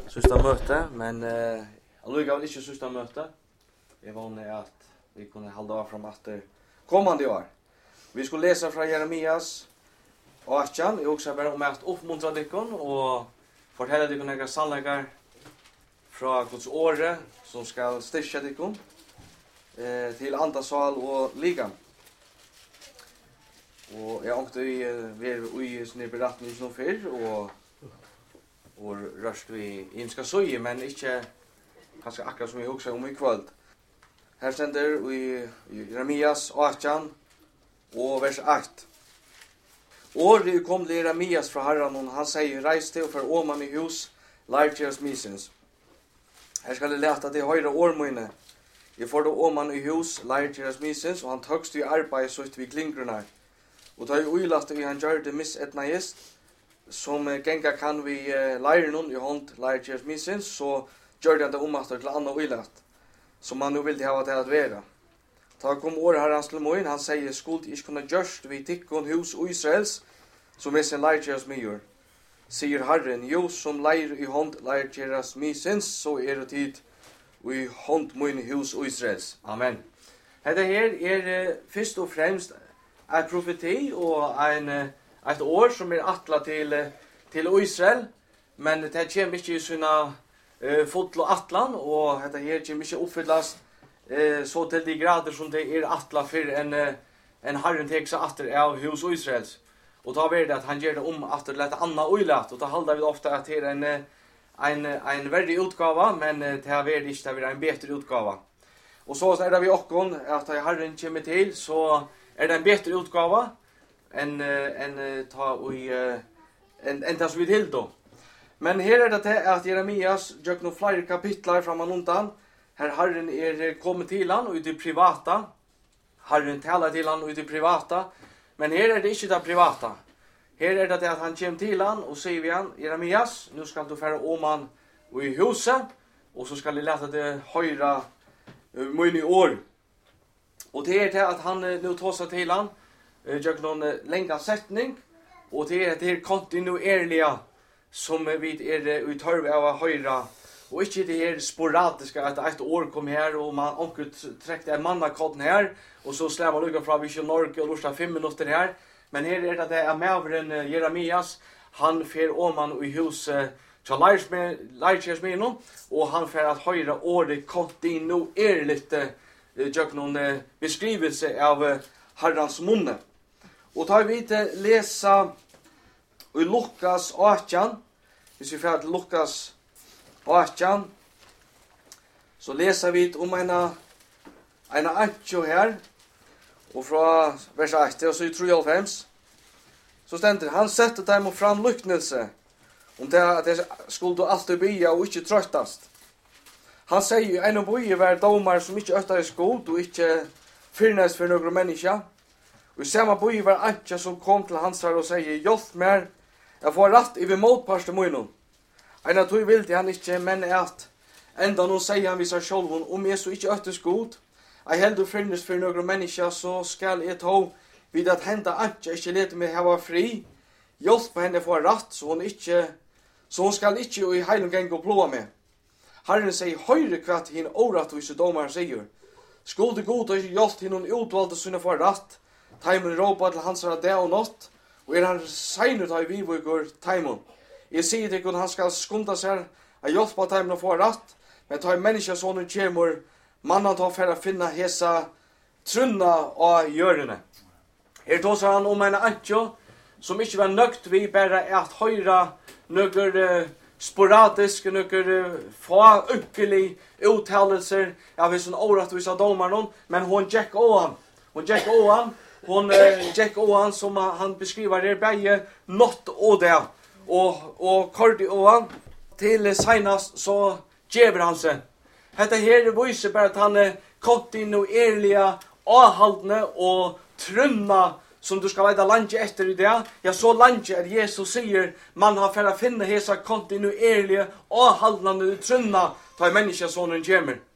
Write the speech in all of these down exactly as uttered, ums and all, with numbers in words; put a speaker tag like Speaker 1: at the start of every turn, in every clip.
Speaker 1: sista möte, men eh alluga inte sista möte. Jag vånar att vi kunde hålla av fram efter kommande år. Vi skulle läsa från Jeremias och Achan, jag också bara om att uppmuntra dykon och fortälla dykon några sannleikar från Guds åre som ska styrka dykon eh till andasal och ligan. Och jag åkte i vi i sin berättning som för och och röst vi imska söje men inte kanske akkurat som vi också om i kväll. Här ständer vi Jeremias Achan och vers åtta. Och det kom till Jeremias från Herren och han säger reis till för åman i hus Lartias missions. Här ska det läta det höjra årmöjne. Jag får då åman i hus Lartias missions och han tögst i arbeid så ut vid klingrunnar. Och då är uilat i han gör det miss etna gest som genga kan vi leire någon i hånd Lartias missions så gör det om att till andra uilat som man nu vill ha det att vara. Ta kom år här hans till moin han säger skuld inte kunna just vi tickon hus och Israels som är sin Lartias major. Säger Herren jo som leir i hånd Lartias missions så är det tid i hånd moin hus och Israels. Amen. Det här är först och främst en profeti och en ett år som är attla till till Israel men det kommer inte i sina uh, fotlo atlan och det här kommer inte uppfyllas uh, så till de grader som det är attla för en uh, en Herren tek seg atter av hus Israels och då blir det att han gör det om att låta anna oilat och då håller vi ofta att det är en en en väldig utgåva men det har varit inte det är en bättre utgåva. Och så är det vi också att Herren kommer till så är det en bättre utgåva än en ta och en en tas vi till då. Men här är det att Jeremias gör några fler kapitlar framan undan. Här Herren är kommit till han och i det privata. Herren talar till han och i det privata. Men här är det inte det privata. Här är det att han kommer till han och säger vi han Jeremias, nu ska du färra oman och i huset och så ska ni läsa det höjra mun i år. Och det är det att han nu tar sig till han gör någon längre sättning och det är det kontinuerliga som vi är i törv av att höra och inte det här sporadiska att ett år kom här och man onkult träckte en mannakodden här och så slävar man lukka från Vision Norge och lustar fem minuter här men här är det att det är med Jeremias han fer oman i huset så Lartias med och han fer att höra ordet kontinuerligt gör någon beskrivelse av Herrans munne. Och tar vi till läsa i Lukas åtton. Hvis vi får till Lukas åtton så läser vi om en en ancho här och från vers åtta och så i trehundrafem så ständer han sätter dem och fram lycknelse om det att det skulle alltid bya och inte tröttast. Han säger ju en av böjer var domar som inte öttar i skuld och inte fyrnes för några människa. Och i samma böjer var Antja som kom till hans här och säger hjälp mer, jag får rätt i vid motparsten munnen. En av tog vill till han inte, men att ända någon säger han visar själv om jag så inte öttar i skuld. Jag hellre fyrnes för några människa så skall jag ta vid att hända Antja inte leta mig hava fri. Hjälp henne få rätt så hon inte så hon skall inte i heilen gäng och plåa med. Herren säger höjre kvart hin orattvise domaren säger. Skulle god och hjälpt hin hon utvalde sina för rätt. Taimon råpa till hans det och nått. Och er han seinut har vi vågar Taimon. Jag säger till han skal skunda sig att hjälpa Taimon att få rätt. Men ta en människa sån kommer mannen tar för att finna hesa trunna av görene. Her tåsar han om en antjo som inte var nögt vi bara att höra några sporadisk några få uppgelig uttalelser av en sån orättvisa domaren men hon Jack Owen hon Jack Owen hon Jack Owen som han beskriver det bäge något och det och och Cardi Owen till senast så ger han sig. Detta här visar bara att han är kontinuerliga avhållna och trunna som du ska veta lanje efter i det. Jag så lanje att Jesus säger man har för att finna hesa kontinuerliga avhållande trunna ta människa sonen kommer.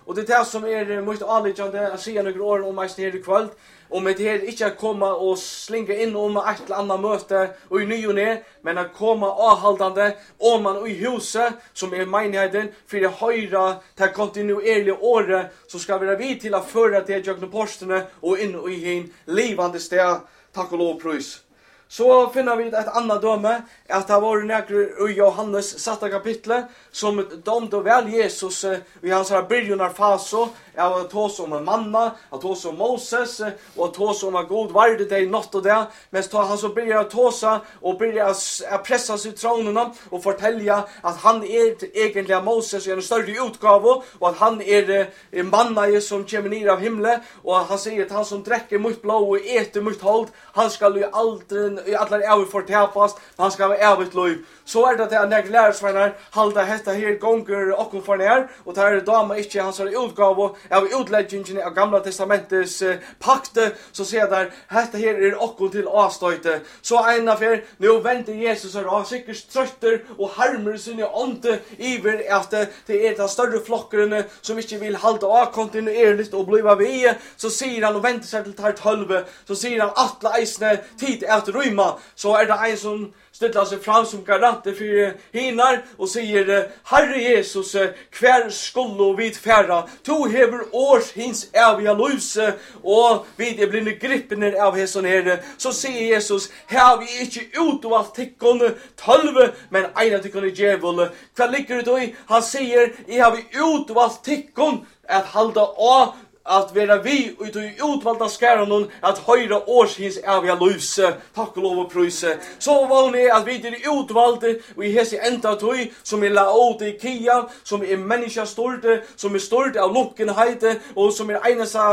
Speaker 1: Och det är det som är mycket anledande att säga några år om mig här i kväll. Och med det här inte att komma och slinka in om ett eller annat möte och i ny och ner, men att komma avhållande om man i huset som är menigheten för att höra det kontinuerliga året så ska vi vara vid till att föra det genom posterna och in i en livande sted. Tack och lov pröjs. Så finner vi ett annat döme att det var några i Johannes satta kapitlet som dömde väl Jesus i hans börjarfas av tås om manna, att tås om Moses och att tås om god varde det natt och det. Men så han så börjar tåsa och börjar att pressa sig tronerna och fortälja att han är egentligen Moses i en större utgåva och att han är en manna som kommer ner av himlen och han säger att han som dräcker mot blå och äter mot håll, han ska ju aldrig i alla är förtäpas, han ska vara evigt liv. Så är det att när lärarsvänner halda detta här gånger och för ner och tar det dama inte hans utgåva av utläggningen av gamla testamentets eh, pakt så ser där detta här är och till avstöte. Så en affär nu väntar Jesus och har säkert trötter och harmer sin ande iver att det är de större flockarna som inte vill halda av kontinuerligt och bliva vi så säger han och väntar sig till tar tolv så säger han alla isne tid att rymma så är det en som ställer sig fram som garanter för hinar och säger Herre Jesus, kvar skulle vid färra to hever års hins eviga lus och vid är blivna grippen av häson här så säger Jesus här vi inte ut och allt tickon tolv men ena tickon i djävul kvar ligger det då han säger jag har vi ut och allt tickon att halda av att vara vi ut i utvalda skäran att höra årshins eviga lus. Tack och lov och pröjs. Så var ni att vi är utvalda och i hese enda tog som är Laodicea, som är människa stort, som är stort av lunkenhet och som är enasa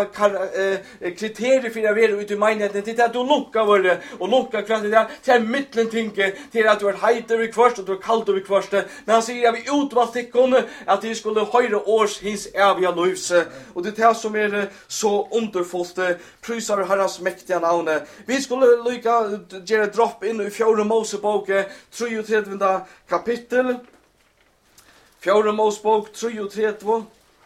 Speaker 1: kriterier för att vara ute i menigheten till att du lunkar var det och lunkar kvart det där till mittentinke till att du är heiter i kvart och du är kallt i kvart. Men han säger att vi utvalda tickon att vi skulle höra årshins eviga lus. Och det är som är så underfullt prysar Herrans mäktiga namn. Vi skulle lycka göra dropp in i fjärde Mosebok trettiotredje kapitel. Fjärde Mosebok trettiotredje.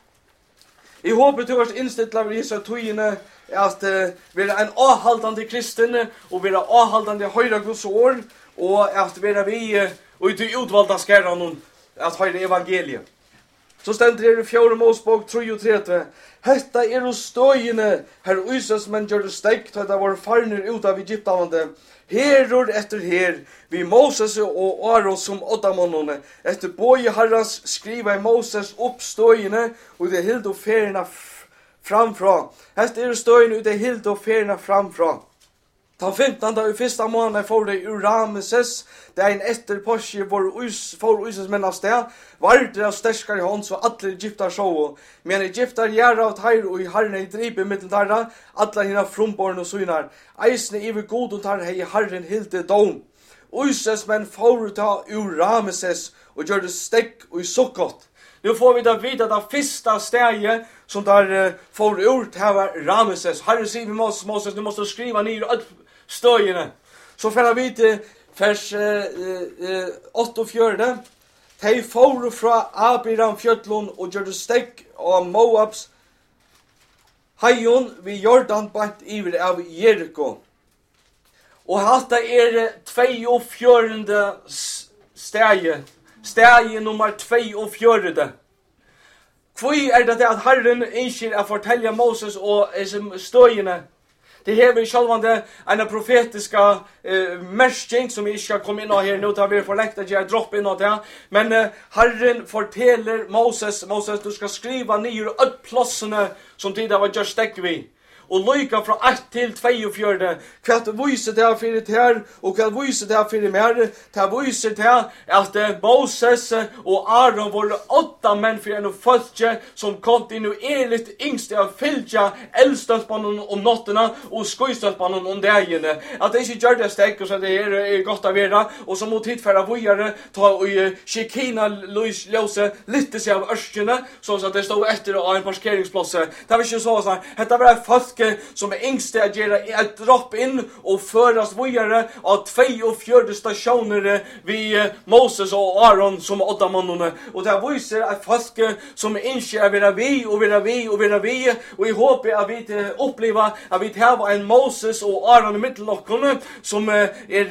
Speaker 1: I hopet du har inställt av Jesu tøyene att vara en avhållande kristen och vara avhållande höjda Guds år och att vara vi och i utvalda skäran att höra evangeliet. Så stendur det i fjärde Mosebok trettiotredje. Hetta er og støyene, her Israels menn gjør det stekt, og det var farner ut av Egyptalande. Heror etter her, vi Moses og Aron som åttamonnene. Etter boje Herrans skriva i Moses opp støyene, og det hild og ferina framfra. Hetta er og støyene, og det hild og ferina framfra. Den femtonde i första månaden får det ur Ramses, det är en efter påske får Israels män av sted, varder av sterskare i hånd så alla Egyptar så. Men Egyptar gör av tar och i herren i driben mittel tarra, alla hina frumborn och synar. Eisne iver god och tar hej herren hilde dom. Israels män får ta ur Ramses och gör det stäck och i sockot. Nu får vi då vita att det första steget som där får ur det här var Ramses. Herren säger vi Moses, Moses, du måste skriva ner stöjene. Så får vi till vers eh, eh, åtta och fjärde. De får från Abiram fjöllon och gjorde stäck av Moabs hajon vid Jordan bant iver av Jericho. Och hatta är två och fjärde steget. Steg nummer två och fjärde. Kvui är det att Herren önskar att fortälja Moses och stöjene. Det här är självande en profetiska eh, märkning som vi ska komma in här nu. Tar vi förläckt att jag dropp in det. Men eh, Herren fortäller Moses, Moses du ska skriva ner öpplossarna som tidigare var just stäck vi. Och lycka från ett till två och fjärde. Kvart visar det här för det här. Och kvart visar det här för det här. Det visar det här att Moses och Aron var åtta män för en följt som kontinuerligt yngst att följa eldstödsbannen om notterna och skojstödsbannen om dagen. Att det inte gör det stäck och så det är gott att vara. Och så mot tillfälla vujare ta och Shekina lösa lite sig av örskene så att det stod efter en parkeringsplats. Det var inte så så här. Det var folk folket som er yngste at gjøre et dropp inn og føres videre av två och fjörde stationer vi Moses og Aaron som åttamannene. Og det viser at folket som er yngste at være vi og være vi og være vi, og jeg håper at vi opplever at vi har en Moses og Aaron i midtelokkene som er,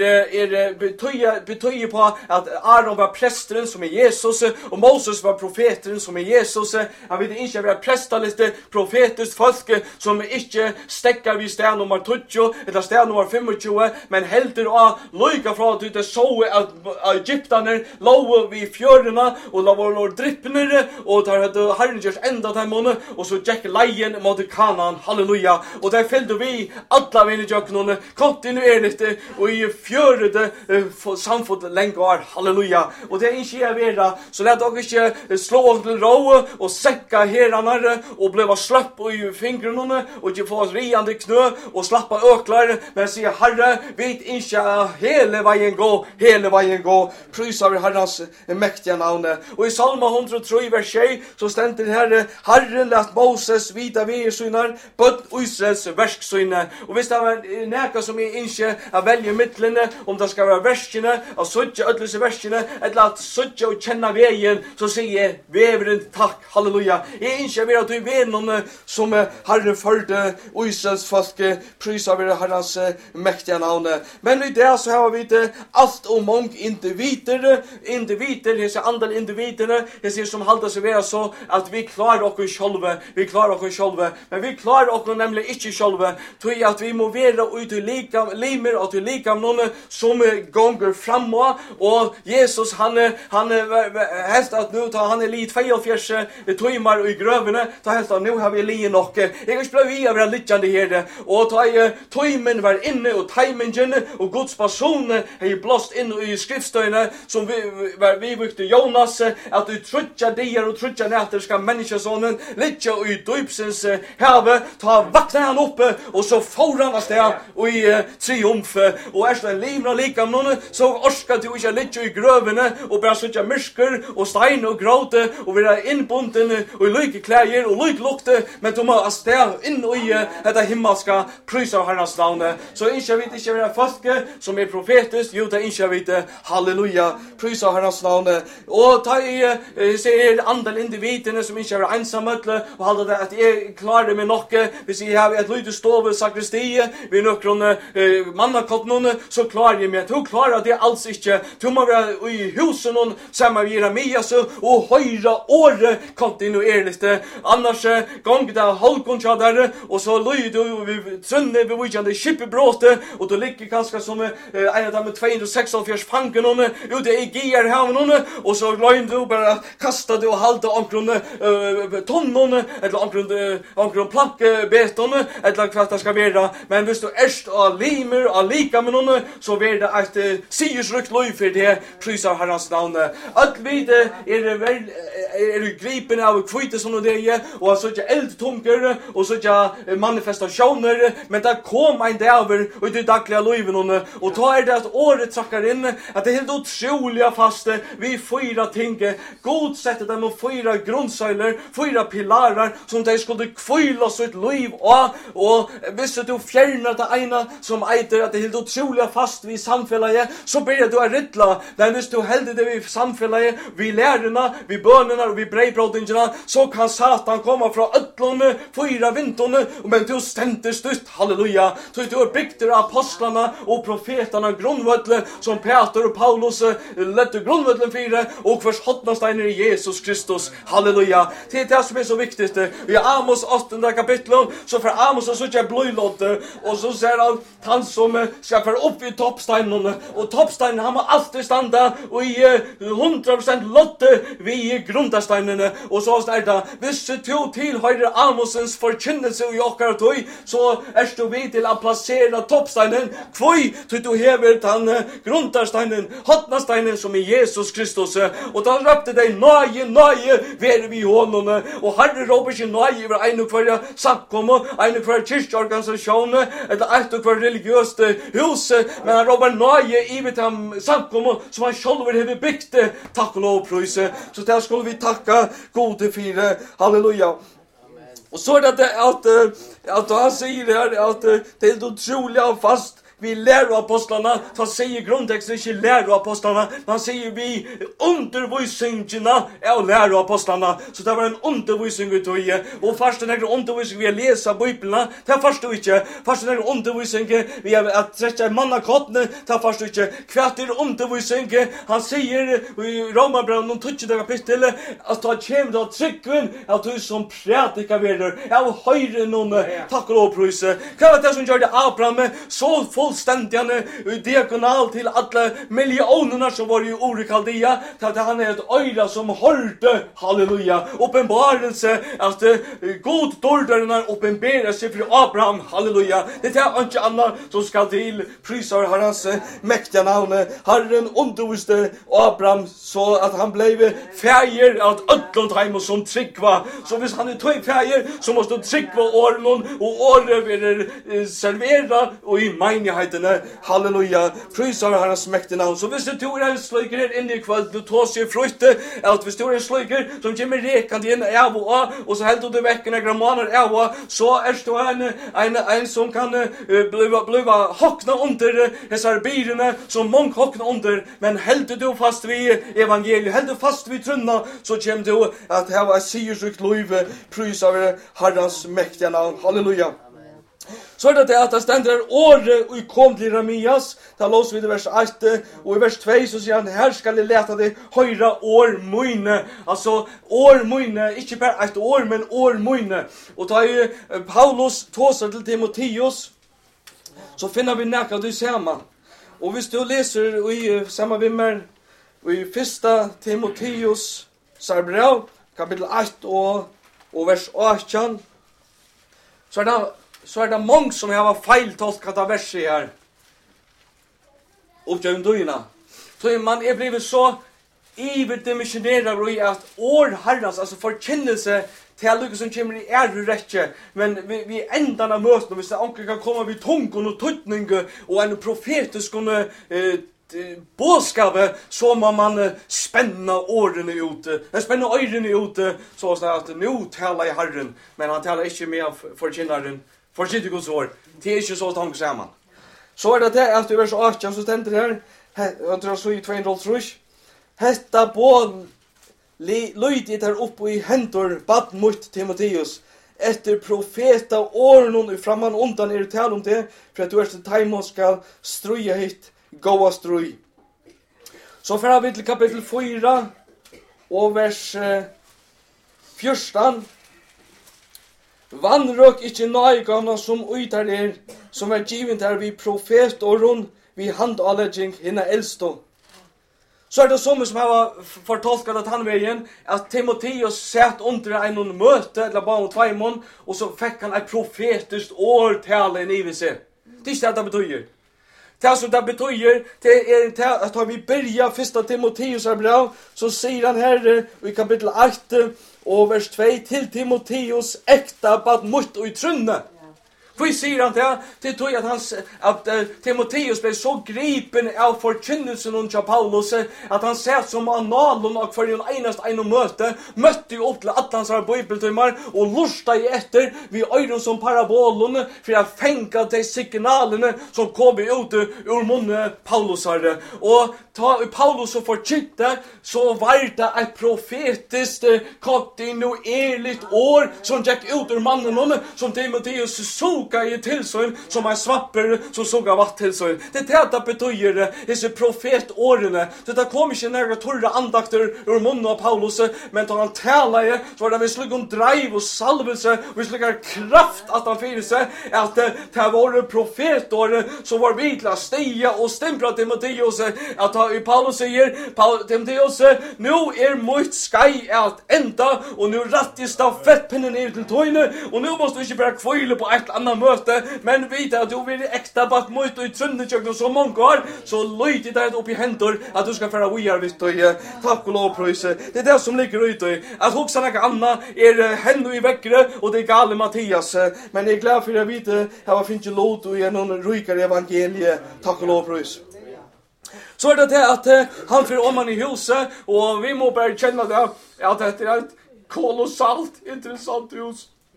Speaker 1: er betyder, betyder på at Aaron var presteren som er Jesus, og Moses var profeteren som er Jesus. At vi ikke være prestaliste profetisk folk som ikke stekker vi sted nummer tjugo eller sted nummer tjugofem, men helter å lykke fra at det så at egypterne lå vi fjørene og la våre drippene, og der hadde Herren gjort enda til måned, og så gikk leien mot Kanaan, halleluja. Og der fyllde vi alle vinnerjøkkene kontinuerligt og i fjørede uh, samfunnet lenge år, halleluja. Og det er ikke jeg være, så lett dere ikke slå oss til råd og sekka herene og ble sløpp i fingrene og ikke få oss riande knø og slappa øklar, men sier Herre, vet ikke hele veien gå, hele veien gå, prysar vi Herrens mektige navne. Og i Salma one oh three vers six så stender det her, Herren let Moses vita vi i synar, bøtt Israels verksyne. Og hvis det var neka som jeg ikke er velge midlene, om det skal være verskene, og sødje ødelse verskene, eller at sødje og kjenne veien, så sier jeg, veveren takk, halleluja. Jeg ikke vil at du vet noen som Herren førte Israels folk, prysar vi Herrens mektige navne. Men i det så har vi det alt og mange individer, individer, jeg sier andre individer, jeg sier som halter seg ved så at vi klarer oss sjølve, vi klarer oss sjølve, men vi klarer oss nemlig ikke sjølve, til at vi må være ut i likam, limer og til likam noen som gonger framme, og Jesus han, han helst at nå tar han er li tjueåtte tøymer i grøvene, ta helst at nå har vi li nok. Jeg har ikke blivit av være littjande her, og ta tøymen var inne og timingen og Guds person har blåst inn i skriftstøyene som vi, vi brukte Jonas, at du trutja dier og trutja nætter skal menneskesonen littja i døypsens heve, ta vakna han oppe, og så får han av sted og i uh, triumf, og er det en limra likam noen, så orskar du ikke littja i grøvene, og bare sutja myrsker, og stein og gråte, og være innbunden, og i lyke klæger, og lyke lukte, men du må av sted inn i uh, dette himmelska prysar Herrens navne. Så ikke vet ikke være folke som er profetisk, jo det ikke vet halleluja, prysar Herrens navne. Og ta i uh, ser andre individene som ikke er ensamøtle, og halde det at jeg klarer meg nok, hvis jeg har et lydde stove sakristie, vi nøkron uh, mannakottene, så klarer jeg meg. Du klarer det alls ikke. Du må være i husen noen sammen med Jeremias og høyre året kontinuerligt. Annars gong det halvkontrader, og så lyder du vi trønne bevidjande kippebråte, og du ligger kanskje som uh, en av dem med two seventy-six fangen noen, ute i gier haven noen, og så løgn du bare kasta du og halde omkron uh, tonnene, eller omkron, uh, omkron plankebetene, eller hva det skal være. Men hvis du erst av limer, av lika med noen, så blir det et uh, siersrykt løy for det, prysar Herrens navne. Alt vide er vel, er gripen av kvite som det er, og så ikke eldtunker, og så ikke manifestasjoner, men det kom en dager og det daglige løyven noen, og da er det at året trakker inn, at det er helt utrolig faste, vi fyra ting, god sette dem og fyra grunnsøyler, fyra pilarer, som de skulle kvile sitt liv av, og hvis du fjerner det ene som eiter at det er helt utrolig fast vi samfellet, så blir du å rittla, men hvis du helder det vi samfellet, vi lærerne, vi bønene og vi breibrådingene, så kan Satan komme fra øtlene, fyra vinterne, men du stenter stutt, halleluja, så du er bygd av apostlene og profeterne grunnvøtle, som Peter og Paulus lette grunnvøtlen fire, og hvers hotnasteiner i Jesus Kristus, halleluja. Det er det som er så viktig. I Amos åttende kapittel, så for Amos så ikke bløylåte, og så ser han han som skal være opp i toppsteinene, og toppsteinene han må alltid standa, og i hundra prosent lotte vi i grundasteinene, og så er det, hvis du tilhører Amosens forkynnelse i okkar tøy, så er du vidt til å plassere toppsteinen, kvøy til du hever den grundasteinen, hotnasteinen som er Jesus Kristus, og da røpte de nøye, nøye, ver vi hånden, og Herre råper ikke nøye over en og hver samkomme, en og hver kyrkjeorganisasjon, eller et og hver religiøst hus, men han råper nøye i vidt ham samkomme, som han selv har bygd, takk og lov, prøyse. Så der skulle vi takka gode fire, halleluja. Och så är det att, att, att han säger här att det är otroliga fast vi läroapostlarna, så säger grundtexten inte läroapostlarna, man säger vi undervisningarna av läroapostlarna. Så det var en undervisning ut och och först den här undervisningen vi har läsa Bibeln, det förstår inte. Först den här undervisningen vi har att träcka mannakotten, det förstår inte. Kvart är undervisningen, han säger i Romarbrevet tjugo kapitel att ta kem då trycken att du som predikar vidare. Jag höjer någon tack och lov prisa. Vad var det som gjorde Abraham så fullständiga diagonal till alla miljonerna som var i Ur-Kaldea, att han är ett öra som hörde, halleluja, uppenbarelse att uh, god dördarna uppenbarar sig för Abraham, halleluja. Det är inte annat som ska till prisar Herrens mäktiga namn. Herren underviste Abraham så att han blev färger att ödlont heim som tryggva. Så hvis han är tog färger så måste tryggva åren och åren blir servera och i menigheten. Halleluja. Prisar Herrens mäktiga namn. Så hvis du tror en slöjker här inne i kväll, du tar sig frukte, att hvis du tror en slöjker som kommer rekande in av och av, och så helt du väcker några månader av och så är det en, en, en som kan uh, bliva, bliva hockna under dessa byrene som många hockna under, men helt du fast vid evangeliet, helt du fast vid trunna, så kommer du att ha ett syrsjukt liv. Prisar Herrens mäktiga namn. Halleluja. Så är det det att det ständer året och kom till Jeremias. Där låser vi i vers ett och i vers två så säger han här ska ni leta det höra år mine. Alltså år mine, inte bara ett år men år mine. Och då är ju Paulus tåsar till Timoteus så finner vi näka du samma. Och hvis du läser i samma vimmer i första Timoteus brev kapitel ett och, och vers arton så är det så är det många som har feiltolkat av verset här. Och genom dögna. Så man är blivit så iverdimensionerad i att år Herrans, alltså förkännelse till alla som kommer i är rätt. Men vi, vi ändan av möten, hvis det anker kan komma vid tungon och tutning och en profetisk eh, bådskapet så må man spänna åren ut. Den spänna ören ut så att nu talar i Herren, men han talar inte med förkännaren. For sitt Guds ord. Det är inte så tanke samman. Så är det det att i vers arton så ständer det här. Jag tror så i tvåhundratre. Hetta bån löjt där uppe i händer bad mot Timoteus. Efter profeta åren framman undan är det tal om det. För att du är till tajmon ska struja hit. Goa struj. Så får vi till kapitel fyra. Och vers fjorton. Vannrök ikkje nøygamna som uitar er, som er givet her vi profet og rund, vi handalegging hinna eldstå. Så er det som som har fortolkat at han veien, at Timoteus satt under en møte, eller bare om tveimon, og så fikk han et profetiskt årtale i i seg. Det er ikke det det betyder. Det som det betyder, det er at vi börjar första Timoteus her brev, så sier han her i kapitel ett, og vers två till Timoteus äkta bad mot och i trunne. För säger han det, det tror jag att, hans, att uh, Timoteus blev så gripen av förkynnelsen under Paulus att han sett som analon och för en enast en möte mötte ju upp till alla hans bibeltimmar och lusta i efter vid öron som parabolon för att fänka de signalerna som kom ut ur munnen Paulus hade. Och ta Paulus och förkytte så var det ett profetiskt kontinuerligt år som gick ut ur mannen som Timoteus såg i tillsyn som är svapper som såg av vatt tillsyn. Det är det betyder dessa profetårene. Det kom inte några torra andakter ur munnen av Paulus, men då han talade så var det med slik en drive och salvelse och slik en kraft att han fyrir sig att det var profetår så var vi till att stiga och stämpla Timoteus att Paulus säger Timoteus, nu är mitt skai att ända och nu rätt i stafettpinnen ner till tojne och nu måste vi inte bara kvöjla på ett annat möte, men vita att du vill äkta bak mot och i trunneköken så många år, så löjt i det upp i händer att du ska föra viar vid dig. Tack och lov pröjse. Det är det som ligger ut i. Att huxa något annat är henne i väckre och det är gale Mattias. Men jag är glad för att jag vet att jag finns inte låt och är någon rykare evangelie. Tack och lov pröjse. Så är det det att han för om man i huset och vi må bara känna det att det är ett kolossalt intressant hus.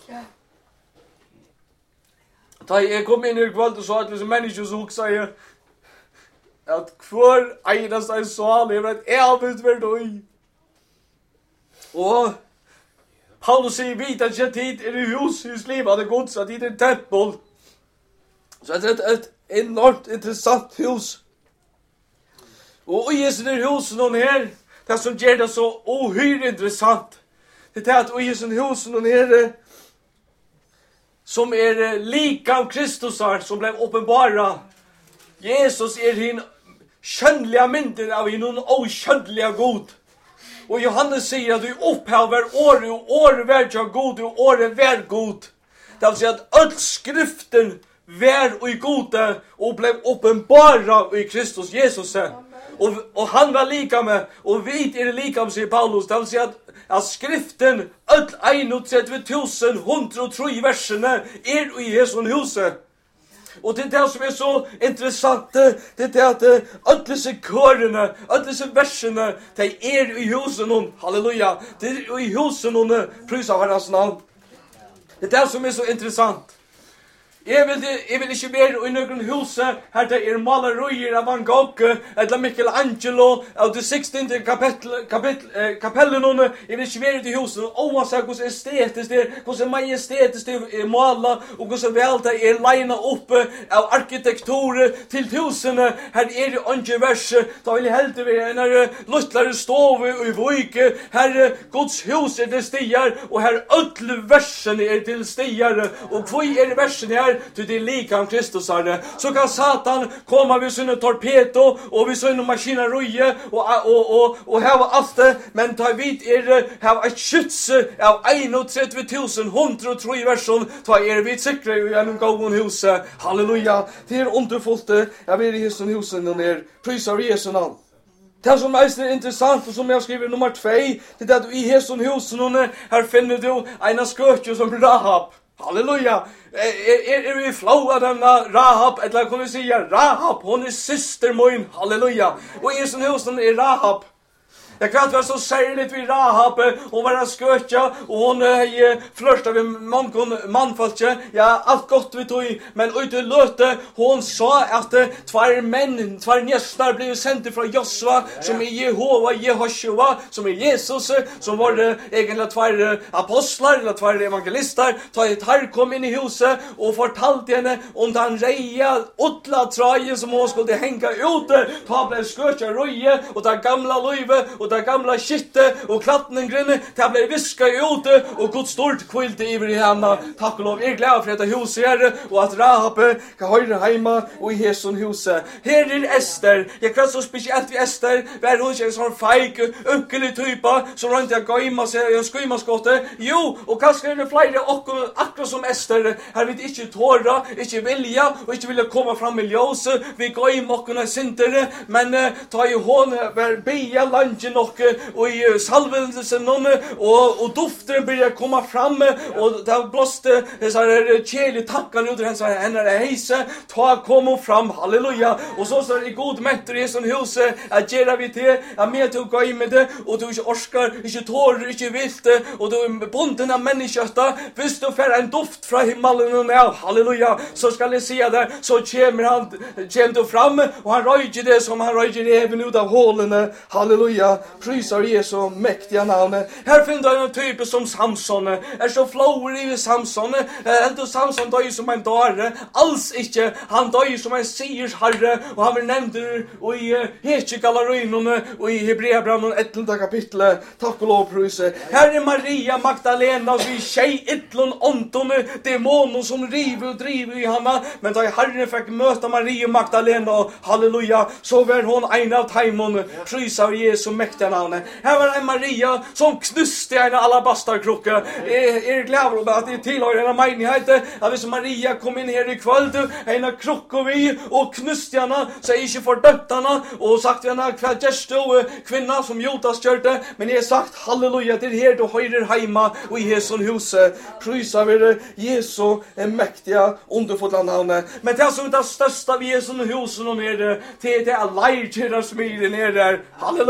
Speaker 1: Da jeg kom inn i kveld og så at hvis mennesker så huksa jeg at hver eneste en sal er et evigt verdøy. Og Paulus sier vidt at ikke tid er i hus i liv av det gods, at tid er tempel. Så det er et enormt interessant hus. Og i sin hus noen her, det som gjør det så uhyre interessant, det er at i sin hus noen her, som er lika av Kristus her, som ble åpenbara. Jesus er hin skjønnelige mynder av hin oskjønnelige god. Og Johannes sier at vi opphaver året, og året vær tja god, og året vær god. Det vil si at all skriften vær og gode, og ble åpenbara i Kristus Jesus. Og, og han var lika med, og vi er lika med, sier Paulus. Det vil si at, at skriften, all einogtretti tusen, hundre og tre versene, er i Jesu huset. Og det er det som er så interessant, det er det at alle disse kørene, alle disse versene, de er i huset noen, halleluja, det er i huset noen, prøys av Herrens navn. Det er det som er så interessant. Jeg vil, jeg vil ikke være i noen huset, her det er malerøyer av Van Gogh, eller Michelangelo, av det sekstende kapittel, kapittel, eh, kapellen, jeg vil ikke være i huset, og man sier hvordan estetisk det er, hvordan majestetisk det er malet, og hvordan vel det er legnet opp av arkitekturer til husene, her er det ikke verset, da vil jeg helt være en luttlere stove og i vøyke, her Guds hus er til stier, og her ødle versene er til stier, og hvor er versene her, til det lika om Kristus her. Så kan Satan komma vid sina torpedo og vid sina maskinerier og, og, og, og hava alt det, men ta vid er hava et skytse av einogtretti tusen, hundre og tre versen, ta er vi sikre gjennom gåen huset. Halleluja. Det er underfullt. Jeg vil i Jesu huset når er prysar Jesu navn. Det som er interessant, og som jeg skriver nummer två, det er at i Jesu huset her finner du en skøtje som Rahab. Halleluja. Er, er, er vi flå av denne Rahab, eller kan vi si Rahab, hun er syster min. Halleluja. Og i sin husen er Rahab. Jeg kan ikke være så særligt ved Rahab, hun var en skøtja, og hun er flørsta ved mannfolkje. Ja, alt godt vi tog, men ut i løte, hun sa at tvær menn, tvær njestnar ble sendt fra Josva, som er Jehova, Jehoshua, som er Jesus, som var egentlig tvær apostlar, eller tvær evangelister. Ta et her kom inn i huset, og fortalte henne om den reia utla traje som hun skulle henge ute. Ta ble skøtja røye, og det gamla løyve, og det gamla skittet og klattninggrunne, det ble viska ute, og Guds stort kvilte iver i henne. Takk og lov, jeg er glad for dette huset her, og at Rahab kan høre hjemme og i Jesu huset. Her er Ester. Jeg kan så spesielt ved Ester, hver hun ikke en sånn feik, unkelig typa, som rundt jeg gøyma seg i en skøymaskåte. Jo, og kanskje er det flere akkurat som Ester, her vil ikke tåra, ikke vilja, og ikke vilja komme fram i ljøse, vi gøyma okkene sintere, men uh, ta i hånd, vær bia landet nok, og i salvelsen noen, og, og dufteren begynner å komme fram, og det blåste disse kjelige takkene ut av henne heise, ta komme fram, halleluja, og så er det god mentor i sånn huset, at gjør vi til, at vi til å gå inn med det, og du ikke orsker, ikke tårer, ikke vilt, og du er bunden av menneskjøtta, hvis du får en duft fra himmelen og ned, halleluja, så skal jeg si det, så kommer han, kommer du fram, og han røyger det som han røyger even ut av hålene, halleluja. Prysar Jesu mäktiga navn. Här finns det en typ som Samson. Er så flower i Samson. Ändå Samson døy som en dare. Alls ikke. Han døy som en sigersherre. Og han vil nevne i Hechikalarynene og i Hebreabrannen ettende kapitlet. Takk og lov, prøyse. Her er Maria Magdalena vi tjej ettlån åntone demoner som river og driver i henne. Men da Herren fikk møte Maria Magdalena, halleluja, så var hon en av teimene. Prysar Jesu mäktiga navn. Här var en Maria som knuste en alabastarkrukke. Jeg er glad for at jeg tilhører en menighet, at hvis Maria kom inn her i kveld, en av krukke vi, og knuste henne, så jeg ikke fordømt henne, og sagt henne hva gjerste og kvinna som Jotas kjørte, men jeg har sagt halleluja, det er her du høyrer heima og i Jesu huset. Prysar vi Jesu mäktiga underfulla navn. Men det som er det største av Jesu huset nå nere, det er leirkjøra smilen nere. Halleluja.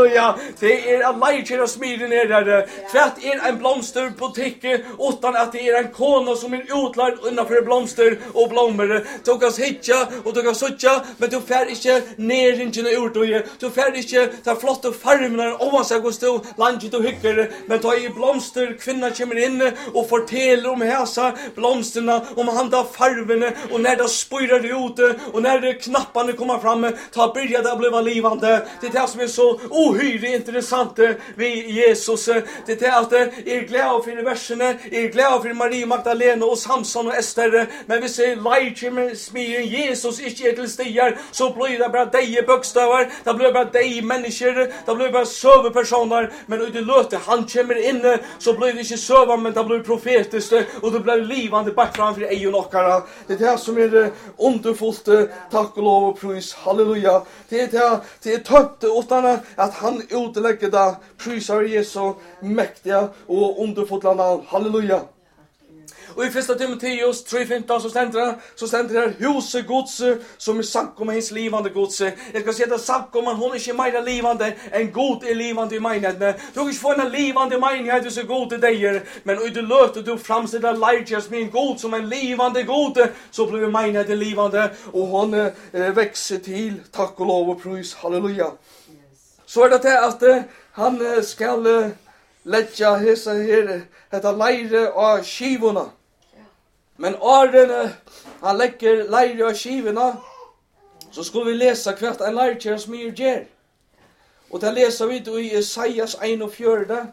Speaker 1: Det är att lejkera smiden är där. Tvärt är en blomsterbutik utan att det är en kona som är utlärd innanför blomster och blommor. Du kan hitcha och du kan sucha, men du fär inte ner in i urdoje. Du fär inte ta flotta farmerna om man ska gå stå landet och hycker, men ta i blomster kvinna kommer in och fortäller om häsa blomsterna om handa farverna och när det spyrar ut och när det knapparna kommer fram ta börja det bli livande. Det är det som är så ohyre intressant vid Jesus. Det är att är glad för verserna, är glad för Maria Magdalena och Samson och Ester, men vi säger lejke med smiren Jesus inte är till stigar, så blir det bara dig bokstäver, det blir bara dig människor, det blir bara söverpersoner, men ut i löte han kommer in så blir det inte söver, men det blir profetiskt och det blir livande bak framför ej och nockara. Det är det som är underfullt, tack och lov och pris, halleluja. Det är det, det är tönt utan att han utlägger det, prisar Jesu mäktiga och underfulla namn, halleluja. Och i första Timoteus tre femton så ständer det, så ständer det huset Guds som är sagt om hans livande Guds. Jag ska säga att sagt om man hon är inte mer livande än god är livande i menigheten. Du kan inte få en livande menighet du så god i dig, men ut du löter du framställer lärjers med en god som en livande god, så blir menigheten livande och hon äh, växer till, tack och lov och pris, halleluja. Så är det det att äh, han äh, ska äh, lägga hessa här, detta lejre av skivorna. Men åren han lägger lejre av skivorna, så skulle vi läsa kvart en lejre som är ger. Och det läser vi då i Isaias fjorton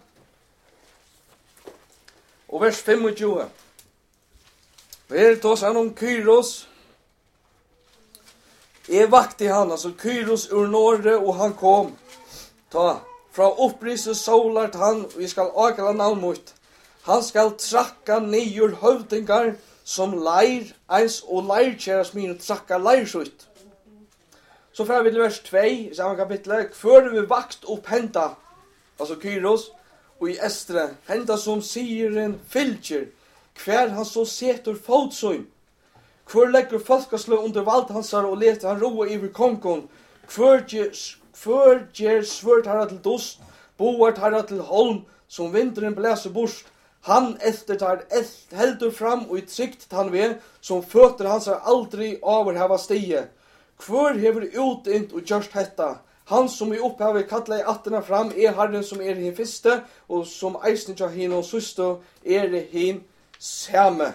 Speaker 1: och vers tjugofem. Här tar han om Kyros. Är vakt i han, alltså Kyros ur norre, och han kom. Ta, fra uppriset solar han, vi skal akala navnmot. Han skal trakka nyer høvdingar som leir, eins og leirkjæras mine trakka leirsut. Så fra vi til vers två i samme kapitlet, før vi vakt opp henta, altså Kyros, og i Estre, henta som sier en fylkjer, hver han så setur fotsøyn, hver legger folkaslø under vald hansar og leter han roa iver kongon, hver gjer svørt herra til dost, boart herra til holm, som vinteren blæser bort. Han eftertar heldur fram og i trygt han ved, som føtter hans er aldri overheva stige. Hvor hever utint og gjørst hetta? Han som i opphavet kattla i atterna fram er Herren som er hin fyrste, og som eisnitja hin og syste er hin samme.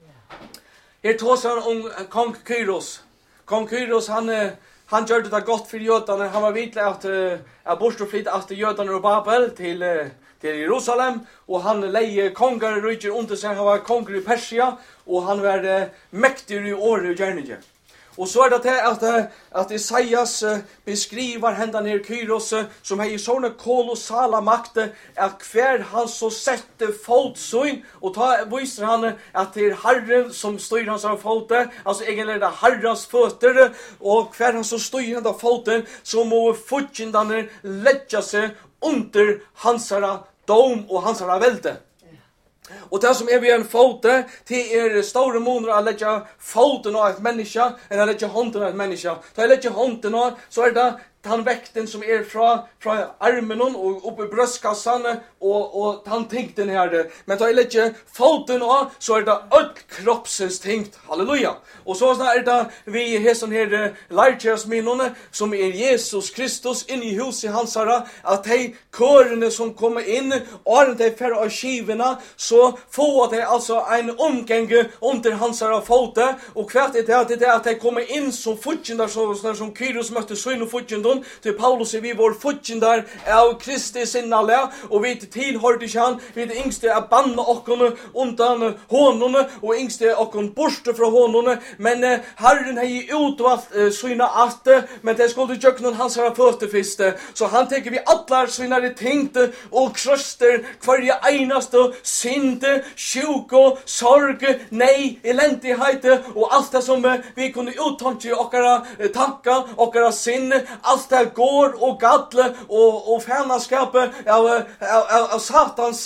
Speaker 1: Her tås han om kong Kyros. Kong Kyros, han, han gjør det godt for jødene. Han var vidlig at uh, bort og flytt at jødene og Babel til uh, til Jerusalem, og han leie kongar i rydger under seg. Han var konger i Persia, og han var uh, mektig i året og gjerninge. Og så er det til at, at Isaias uh, beskriver hendan her Kyros, uh, som har i sånne kolossala makter, at hver han så sette fotsøyn, og ta, viser han at det er Herren som styr hans av fotet, altså egentlig er det Herrens føtter, og hver han så styr hans av foten, så må fotjendene letja seg under hansara dom og hansara velde. Og det som er vi en fote, det er store måneder å legge foten av et menneske, enn å legge hånden av et menneske. Da jeg legger hånden av, så er det han vekten som er fra, fra armen og oppe i brøstkassan og, og han tenkten her. Men da jeg legger foten av, så er det alt kroppsens tenkt. Halleluja. Og så er det vi har sånne her lærkjærsminnene som er Jesus Kristus inn i huset hans herre, at de kørene som kommer inn, og de fer av skivene, så får de altså en omgenge under hans herre fote, og hvert er det, det er at de kommer inn som fotjender, som, som Kyros møtte sønn og fotjender, til Paulus er vi vår fotjender av Kristi sinnale, og vi tilhørte ikke han, vi er yngste er banne okkene undan hånene, og yngste er okkene borste fra hånene, men uh, Herren har gi utvalgt uh, syna atte, men det skulle gjøre noen hans her føttefiste, så han tenker vi atler syna det tenkte, og krøster hver eneste synde, sjuke, sorg, nei, elendighet, og alt det som uh, vi kunne uttanke okkara uh, tanker, okkara sinne, alt allt det går och gaddle och och färnaskapet av av av satans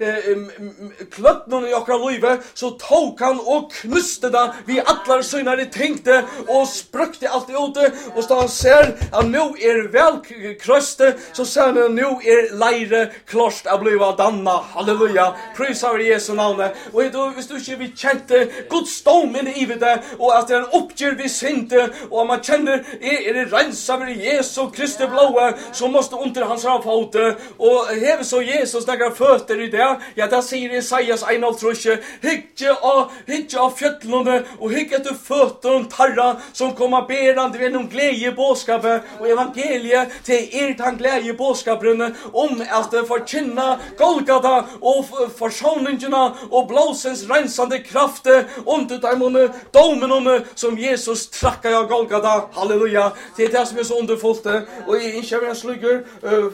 Speaker 1: klöttnon i okra live, så tog han och knuste det vi alla synare tänkte och sprökte allt ute, och så han ser att nu är väl kröste, så ser han nu är leire klost att bliva danna. Halleluja. Prisar Jesu namn. Och då hvis du inte vi kände Guds dom in i det, och att han uppger vi synte, och man känner är, är det rensa över Jesu Kristi blåa, så måste under hans fot, och häver så Jesus några fötter i det. Ja, där säger Isaias einhundratre, hyggje av hyggje av fjöllene, och hyggje till fötter tarra som kommer berande vid någon glädje bådskapet, och evangeliet till er tan glädje bådskapen om att förkynna Golgata och försoningarna och blåsens rensande kraft under demon domen om som Jesus trackar av Golgata. Halleluja. Det är det som är så underfullt, och i inköpen sluger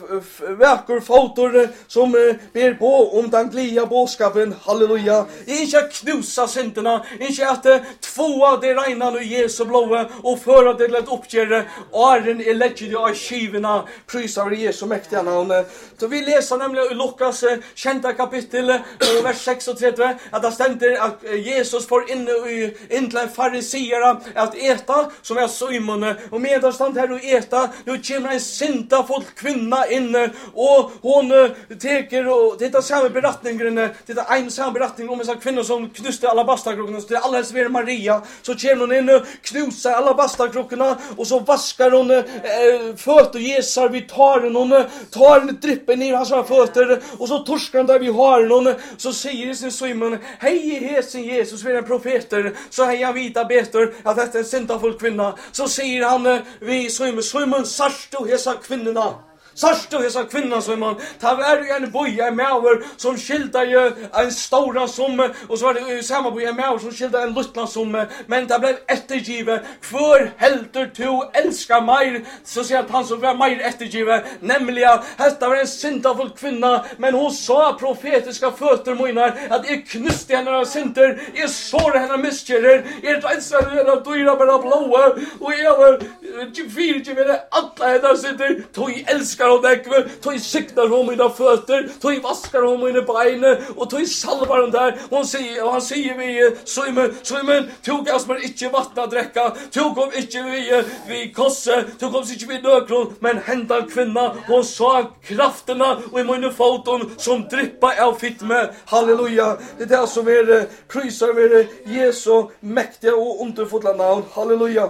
Speaker 1: verkor fotor som ber på om den glädje bådskapen. Halleluja. Inte knusa synderna, inte att tvåa det regnar nu Jesu blåa och föra det lätt uppgärre, och ären är lägget av skivorna. Prisar Jesu mäktiga namn. Så vi läser nämligen i Lukas kända kapitel vers trettiosex att det ständer att Jesus får in i in till fariseerna att äta som är Simon, och medan stand här och äta, nu kommer en synda folk kvinna in, och hon teker och det är samma berättningen, det är en samma berättning om en kvinna som knuste alabasterkrukkorna, så det är alldeles vid Maria, så kommer hon in och knusar alabasterkrukkorna, och så vaskar hon äh, fötter Jesar vid taren, hon tar en drippen i hans fötter, och så torskar han där vi har någon, så säger sin Simon, hej hesen Jesus, vi är en profeter, så hej han vita beter att detta är en syndafull kvinna. Så säger han vi Simon, Simon, sarsto hesa kvinnorna. Sarsto hesa kvinnan som man tar är en boja med som skilda ju en stora som, och så var det samma boja med som skilda en liten som, men det blev eftergivet för helter to älska mig, så säger att han som var mer eftergivet, nämligen detta var en syndafull kvinna, men hon sa profetiska fötter moinar att är knuste henne av synder, är sår henne misskärrer, är rensar henne av dyra bara blåa, och är fyrt med alla henne synder, tog älskar och däckve, tog siktar hon mina fötter, tog vaskar hon mina bein, och tog salvar hon där. Hon säger, och han säger vi Simon, Simon, tog oss men inte vattna dräcka, tog om inte vi, vi kosse, tog oss inte vi nökron, men hända kvinna, hon sa krafterna och i mina foton som drippa av fitt med. Halleluja. Det är det som är prisar med Jesu mäktiga och underfulla namn. Halleluja.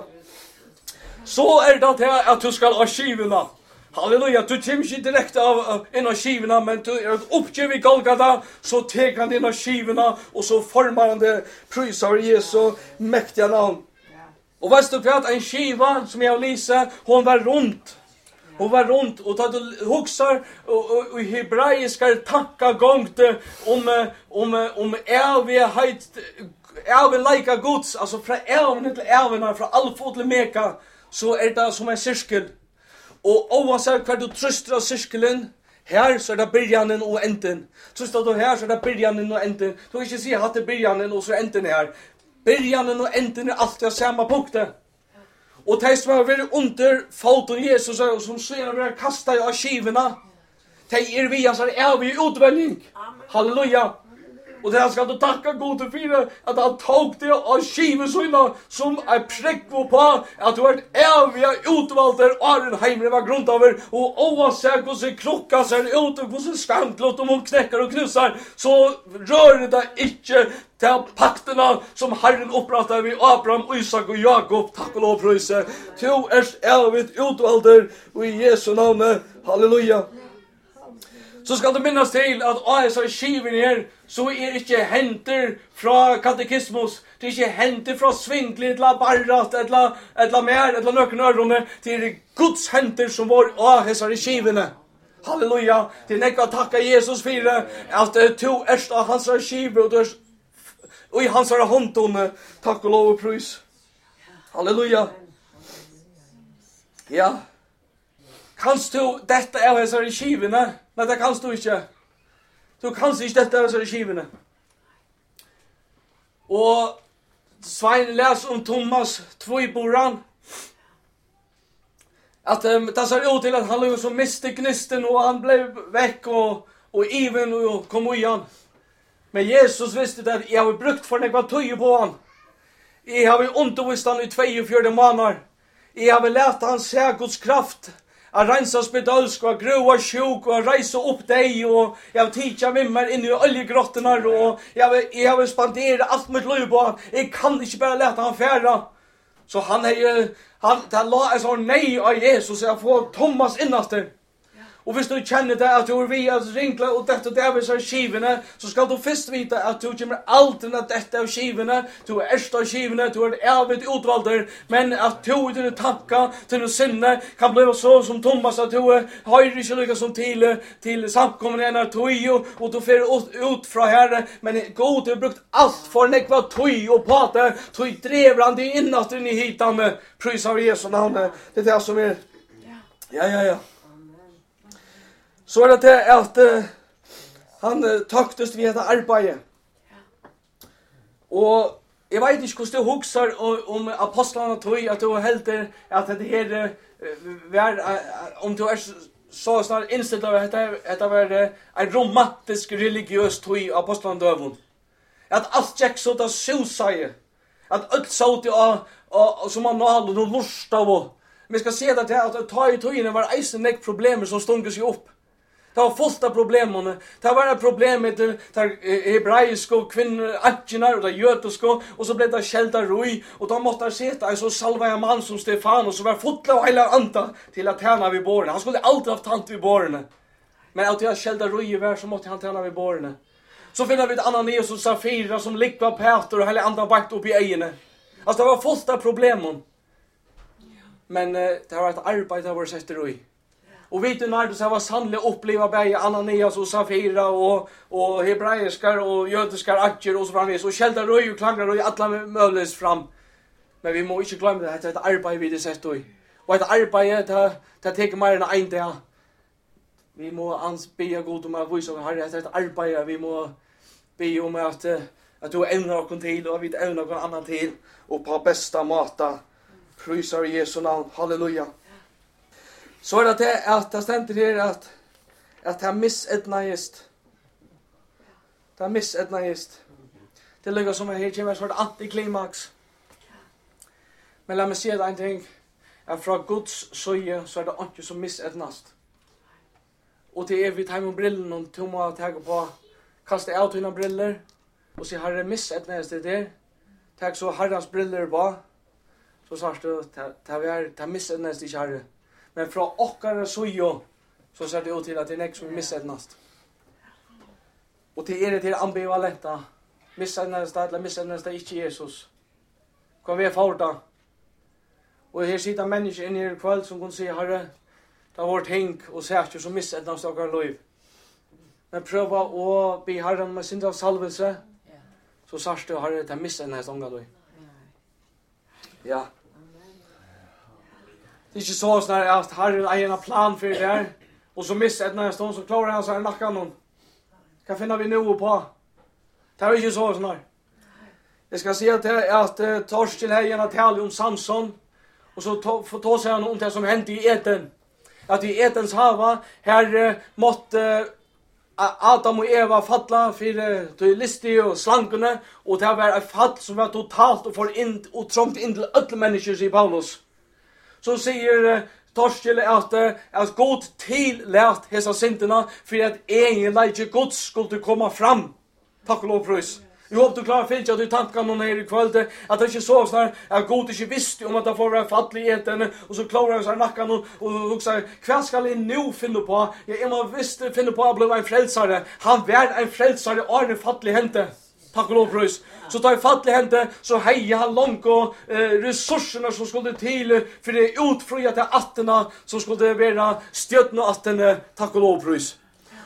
Speaker 1: Så är det här att du ska ha skivorna. Halleluja, du kommer inte direkt av en av skivorna, men du är uppgiv i Golgata, så teker han in av skivorna, och så formar han det, prisar Jesu mäktiga namn. Och vet du vad, en skiva som jag läser, hon var runt. Hon var runt, och då du huxar och i hebraiska tacka gångt om om om evighet, även lika Guds, alltså från även till även, från alfa till meka, så är det som en cirkel. Och oavsett hva du trøster av cirkelen, her så er det byrjanen og enden. Trøster du her så er det byrjanen og enden. Du kan ikke si at det er byrjanen og så er enden her. Byrjanen og enden er alltid av samme punktet. Og de som har vært under foten Jesus, og som ser har vært kastet av skivene, de er vi hans evig utvelling. Halleluja. Och det ska du tacka gode för att han tog det av skivesöjna som är präck på att du är eviga utvalder och en heimre var grund över, och oavsett hur sig krocka sig ut och hur sig skantlåt om hon knäcker och knusar, så rör det inte till pakterna som Herren upprättade vid Abraham, Isak och Jakob. Tack och lov pröjse. Du är evigt utvalder och i Jesu namn. Halleluja. Så skal du minnas til at A S R skiven her, så er ikke henter fra katekismus, det er ikke henter fra svingli, eller barrat, eller, eller mer, eller nøkken ørene, det er Guds henter som var A S R skivene. Halleluja, det er nekka takka Jesus for at to erst av hans skive, og, er, og i hans håndtone, takk og lov og prøys. Halleluja. Ja. Kanst du dette av hans skivene? Nei, det kanst du ikke. Du kanst ikke dette av skivene. Og Svein les om Thomas Tvoiboran,
Speaker 2: Att um, det ser ut till att han liksom miste gnisten och han blev väck och, och even och kom igen. Men Jesus visste att jag har brukt för några tøy på han. Jag har undervist han i tjuefyra månader. Jag har lärt han se Guds kraft. Att rensa spedalsk och grova sjuk och resa upp dig och jag har tidsa vimmer in i oljegrottorna och jag har, jag har spenderat allt mitt liv på han. Jag kan inte bara lära han färra. Så han är ju, han, han la en sån nej av Jesus att få Thomas innaster. Och hvis du känner det att du är vid att ringla och detta där vid så skivene, så ska du först veta att du kommer alltid att detta av skivene, du är ersta av skivene, du är evigt utvalder, men att du i dina tankar, till dina sinne, kan bli så som Thomas, att du har inte lika som till, till samkomna tøy, och du får ut, ut från Herre, men God har brukt allt för nekva tøy och pate, tøy drever han det innast in i hitan, prys av Jesu namn, det är det som är, ja, ja, ja. Så är det att uh, han uh, taktes vid detta arbete. Och jag vet inte hur du huxar om apostlarna tog att du helter att det här var uh, om du är så snart inställd av att det var uh, en romantisk religiös tog apostlarna dövon. Att allt gick så där suicide. Att allt såg till och som man hade någon lust av. Men ska se att att ta i tøyene var eisen nek problemer som stunker sig upp. Det var fullt av problemen. Det var ett problem med de hebraiska kvinnor, adjorna och de jötiska. Och så blev det skälda roi. Och de måste sätta en så salva man som Stefanus som var fullt av hela anta till att tjäna vid båren. Han skulle alltid ha tant vid båren. Men att jag skälda roi i vär så måste han tjäna vid båren. Så finner vi ett Ananias och Safira som likvar Peter och hela andra bakt upp i egene. Alltså det var fullt av problemen. Men det var ett arbete av vår sätter roi. Och vet du när det så var sannliga uppleva bäge Ananias och Safira och och hebraiskar och judiskar aktier och så framvis och skälda röj och klangrar och alla möjligt fram. Men vi må inte glömma det att det är arbete vi det sett då. Och ett arbete det det tar mer än en dag. Vi må ans be god om att visa har det ett arbete vi må be om att att du ämnar och till och vi ämnar någon annan till och på bästa mata. Prisar Jesu namn. Halleluja. Så är det det att det ständer här att att det missedna just. Det är missedna just. Det ligger som en helt jämnt antiklimax. Men låt mig säga en ting. Att från Guds söje så är det inte som missednast. Och det är vid time och brillen och tomma att ta på. Kasta ut dina briller och se Herre missednast det där. Ta så Herrens briller på. Så sa du ta vi ta missednast i Herre. Men från åkare så så ser det ut till att det är nästa som missednast. Och till er det till ambivalenta. Missednast eller missednast är inte Jesus. Vad vi är farta. Och här sitter människor inne i kväll som kan säga Herre, det har varit hänk och särskilt som missednast av våra liv. Men pröva att be Herren med sin salvelse. Så särskilt du Herre, det är missednast av våra liv. Ja. Det är inte så snart att Herren har en plan för det här. Och så missar ett stund så klarar han sig i nacken. Kan finna vi nu på. Det är inte så snart. Jag ska säga till att uh, Torsten här gärna talar om Samson. Och så ta, får ta sig om det som hände i Eden. Att i Edens hava här uh, måtte uh, Adam och Eva falla för uh, de listige och slankarna. Och det var ett fall som var totalt och för in, och trångt in till alla människor i Paulus. Så säger uh, Torsten att, uh, att God tillät hessa synderna för att egentligen Gud skulle komma fram. Tack och lovpris. Jag hoppas du klarar att finna att du tankar någon här i kväll att det inte så snart att God inte visste om att det får vara fattlig i eten och så klarar han sig i nacken och, och, och säger vad ska jag nu finna på? Jag är man visste finna på att bli en frälsare. Han var en frälsare och en fattlig hände. Tack och lovpris. Så tar jag fattlig hände så hejar han långt och eh, resurserna som skulle till för det utfria till atterna som skulle vara stjötna atterna. Tack och lovpris.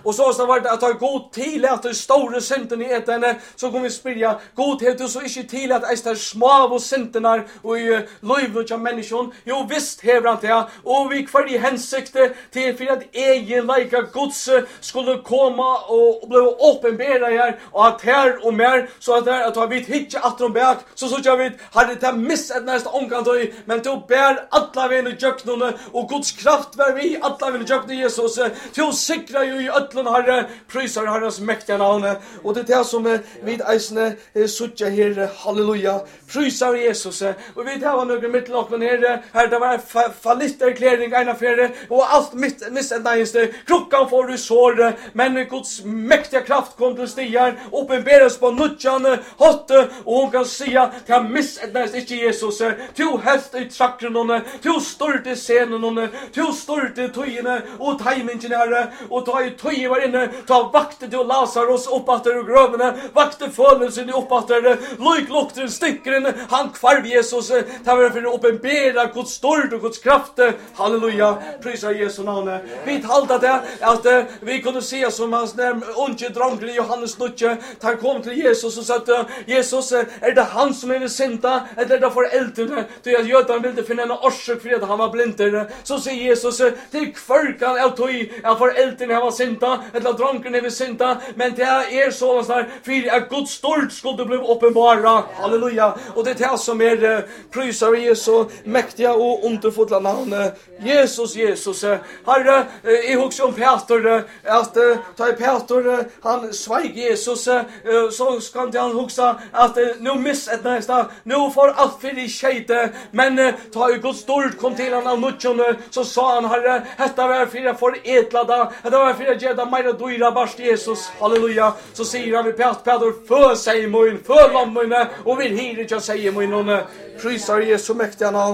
Speaker 2: och så så var det att ta god till att det stora synden i eterne, så kommer vi spyrja, god heter så inte till att ästa små och synderna och i livet av människan. Jo visst hever han det, och vi kvar i hensikte till för att egen lika Guds skulle komma och bli uppenbara här, och att här och mer, så att där att ha vid hitcha att de bak, så så jag vet hade det missat nästa omgång då, men då bär alla vägen i jöknarna, och Guds kraft var vi alla vägen i jöknarna Jesus till säkra ju i ödlan Herre, prisar Herrens mäktiga namn, och det är det som vid eisne suttja här, halleluja, prisar Jesus, och vi tar några mittlokna här, här det var fallitterkläring ena fjärde, och allt mitt missändaste, klockan får du sår, men Guds mäktiga kraft kom till stigar, uppenbaras på nutjan, hotte, och hon kan säga till han missändaste inte Jesus, till helst i trakren, till stort i scenen, till stort i töjene, och tajmingen Herre, och ta i töj var inne, ta vakter till Lazarus uppåter och grövene, vakter födelsen i uppåter, lojk lukter stickren, han kvarv Jesus, ta var för att uppenbara Guds stort och Guds kraft, halleluja, prisar Jesu namn. Vi talade det, att vi kunde se som hans när unge dranker i Johannes nutje, han kom till Jesus och sa att Jesus, är det han som är synda, eller är det föräldrarna, då jag gör att han ville finna en orsak för att han var blinder, så säger Jesus, till kvarkan av tog, att föräldrarna var synda, eller dranken är synda, men det är så där, för att Guds stort skulle bli uppenbara, halleluja, och det är det som är prisar Jesu mäktiga och underfulla namn, Jesus, Jesus, Herre, i huxar om Peter, att ta i Peter, han sveig Jesus, så ska inte han huxa att nu miss ett nästa, nu får allt för i skejte, men ta i Guds stort kom till han av nutjon, så sa han, Herre, detta var för att få etlada, detta var för att ge dem mer dyra barst Jesus, halleluja, så säger han vid Peter, Peter, för sig mun, för lammen, och vill hyra inte säga mun, prisar Jesu mäktiga namn.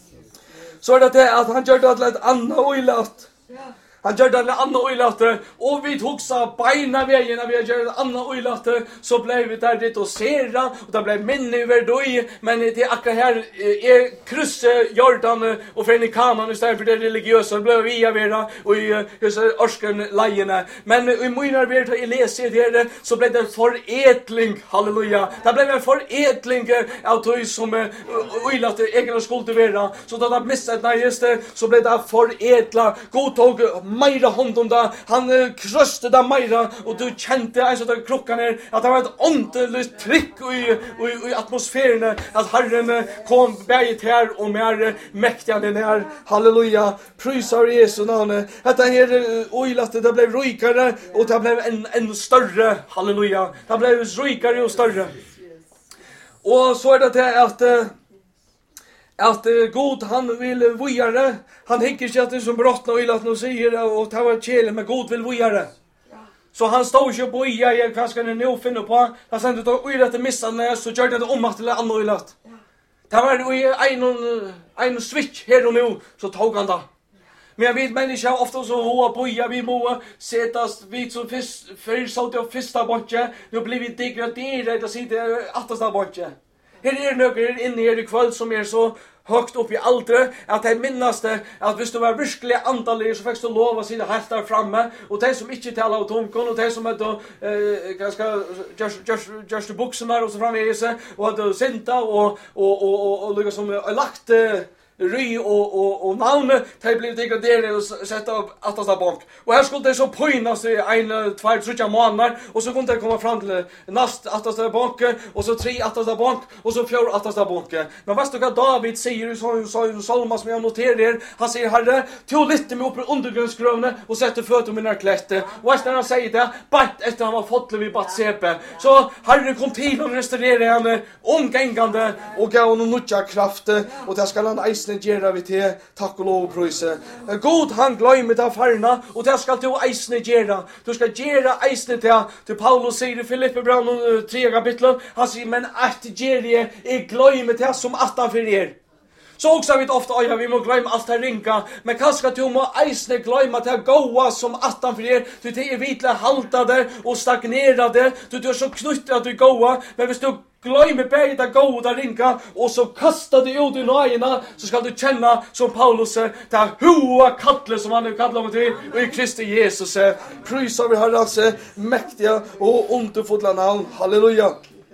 Speaker 2: Så är det det att han gör det till ett annat oilat. Han gör det till ett annat oilat. Och vi tog så beina vägen när vi gör det annat oilat. Så blev vi där dit och sera. Och det blev minne över då. Men det är akkurat här är krysse Jordan och för i kanan istället för det religiösa. Det blev vi av era och i örsken lejene. Men i månader vi tar i läser det så blev det förädling. Halleluja. Det blev en förädling av tog som oilat egna skulder. Så då det missat när just så blev det förädla. God tog Meira hånd om det, han uh, kröste det meira, och du kände en sån där klockan är att det var ett åndeligt tryck i, i, i atmosfären, att Herren kom berget här och mer mäktiga den här, halleluja, prisar Jesu namn. Att det här oilat, det blev rikare och det blev en, en större, halleluja, det blev rikare och större. Och så är det det att att god han vill vojare, han hickar sig att det som brottna och illat och säger och ta var kjelen, men god vill vojare. Så han stod ju på ia, jag kanske kan nu finna på, han sa inte att oilat är missande, så gör det om att det är annan oilat. Det var en, en switch här och nu, så tog han det. Men jag vet människa ofta så hoa boja, vi må sättas vid så först, förr så det första botje, nu blir vi degraderade att sitta attasta botje. Här är några inne här i kväll som är så högt upp i aldre att det minnaste att hvis du var virkelig andalig så fick du lov att sitta helt där framme, och de som inte talar av tomkon och de som är då eh, ganska just, just, just buxorna och så framvis och att synta och, och, och, och, och liksom lagt ry och och och namn det blev degraderat och sätta upp attasta bank. Och här skulle det så pojnas i en två tre månader, och så kunde det komma fram till näst attasta bank, och så tre attasta bank, och så fjärde attasta bank. Men vad ska David säger så så Salma som jag noterar, han säger Herre, till lite med upp undergrundsgrövne och sätter fötter mina klätte. Och när han säger det, bara efter han var fått vid Batsepe. Så Herre kom till och restaurerade henne omgängande och gav honom nya kraft, och det ska han eisne gera vi till, takk og lov prøyse. God han gløymer det farna, og det skal du eisne gera. Du skal gera eisne til, til Paulus sier i Filippe Brand tre kapitlet, han sier, men at gera jeg gløymer det som attan for er. Så också vet ofta att vi må glömma allt det ringa, men kanske du må eisne glömma det goa som attan för er, du det är vitla haltade och stagnerade, du du är så knuttrad du goa, men hvis du glömmer bägge det goda ringa och så kastar du ut i nöjena, så ska du känna som Paulus det hoa kattle som han nu kallar mig till och i Kristi Jesus. Prisar vi Herrans mäktiga och underfulla namn. Halleluja.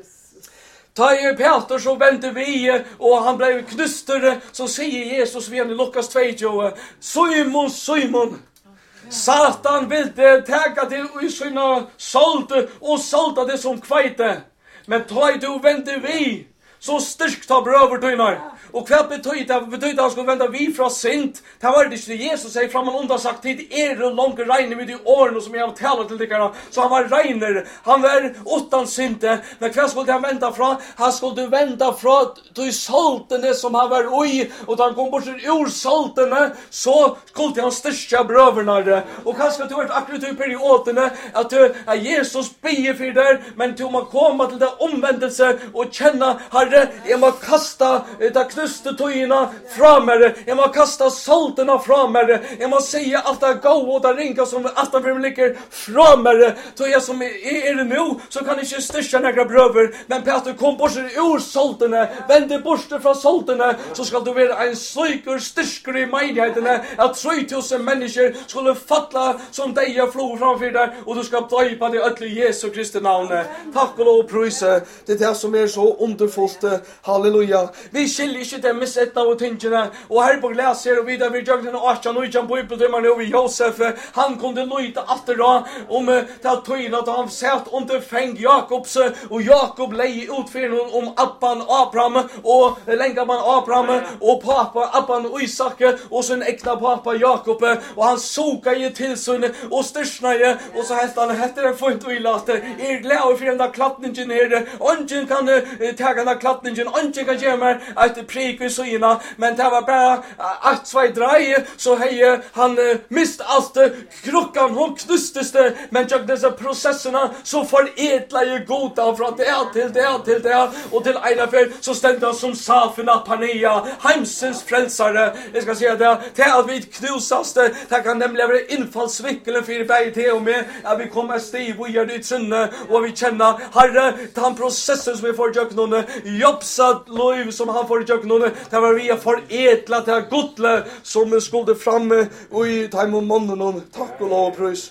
Speaker 2: Ta i Peter så vände vi och han blev knuster, så säger Jesus vid i Lukas två, Simon, Simon, Satan ville täga dig i sina salt och salta det som kvajte. Men ta i du vände vi, så styrkt av brövertynar. Och vad betyder det? Betyder att han skulle vända vi från synd? Det var det inte Jesus säger framan undan sagt tid är och långt regn vid de åren som jag har talat till dig. Så han var regner, han var utan synd. Men vad skulle han vända från? Han skulle vända från till salten som han var i, och då han kom bort ur salten så skulle han styrka bröverna. Och kanske du har akkurat i perioden att du är Jesus be för där, men du må komma till det omvändelse och känna Herre, jag må kasta det knuste tojina framare, jag må kasta salterna framare, jag må säga allt det gå och det ringa som att de ligger framare, så jag som är det nu så kan inte styrka några bröver, men Peter kom bort ur salterna, vände bort från salterna, så ska du vara en syker styrkare i menigheten att tre tusen människor skulle fatta som dig jag flog framför dig, och du ska döpa det ödle Jesu Kristi namn. Tack och lov prisa, det är det som är så underfullt. Halleluja. Vi skiljer inte det missättna och tingene, och här på läser och vidare vid jagnen och Ashan och Jan Bibeldomar nu i Josef, han kunde lyda atterra om det att tyna att han satt under fäng Jakobs, och Jakob lej utför om Abban Abraham och länga man Abraham och pappa Abban Isak och sin äkta pappa Jakob, och han såg ju till sin och styrstnaje, och så hette han hette det fint och illa att er glädje för den där klattningen är ungen kan ta den där klattningen, ungen kan ge mig ett prik i syna, men det var bara att två drej så hej han mist allt, krockan hon knusteste, men jag dessa processerna så förädlar ju goda från det till det till det och till ena för så stände han som Safina Pania, heimsens frälsare. Jag ska säga det, det att vi knusaste, det kan nämligen vara infallsvinkeln för berg till och med att vi kommer stiv och gör det i trunne, och vi känner Herre, den processen som vi får göra någon jobbsat liv som han får göra någon, det var vi har förädlat det godle som skulle framme och i time och månen. Tack och lov och pröjs.